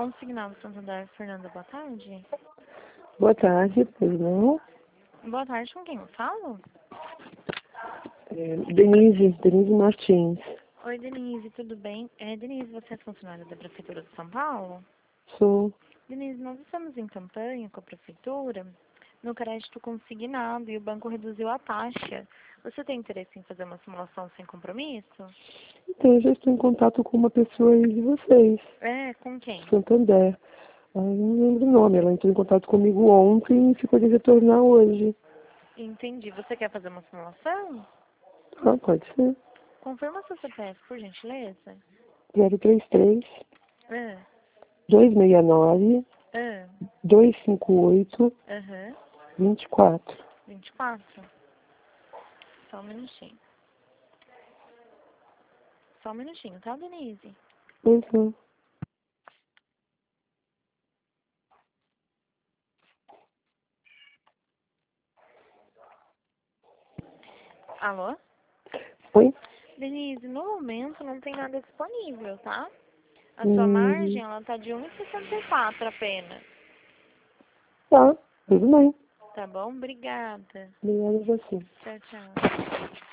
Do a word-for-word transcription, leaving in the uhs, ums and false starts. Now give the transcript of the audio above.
Consignado Santander, Fernanda, boa tarde. Boa tarde, pois não? Boa tarde, com quem eu falo? É, Denise, Denise Martins. Oi, Denise, tudo bem? É, Denise, você é funcionária da Prefeitura de São Paulo? Sou. Denise, nós estamos em campanha com a Prefeitura no crédito consignado e o banco reduziu a taxa. Você tem interesse em fazer uma simulação sem compromisso? Então, eu já estou em contato com uma pessoa aí de vocês, É, com quem? Santander. Ah, eu não lembro o nome, ela entrou em contato comigo ontem e ficou de retornar hoje. Entendi. Você quer fazer uma simulação? Ah, pode ser. Confirma seu C P F, por gentileza. zero três três, É, dois seis nove, é, dois cinco oito, aham, dois quatro. vinte e quatro. Só um minutinho. Só um minutinho, tá, Denise? Pois não. Alô? Oi? Denise, no momento não tem nada disponível, tá? A sua Hum, margem, ela tá de um e sessenta e quatro apenas. tá, tudo bem. Tá bom? Obrigada. Obrigada a você. Tchau, tchau.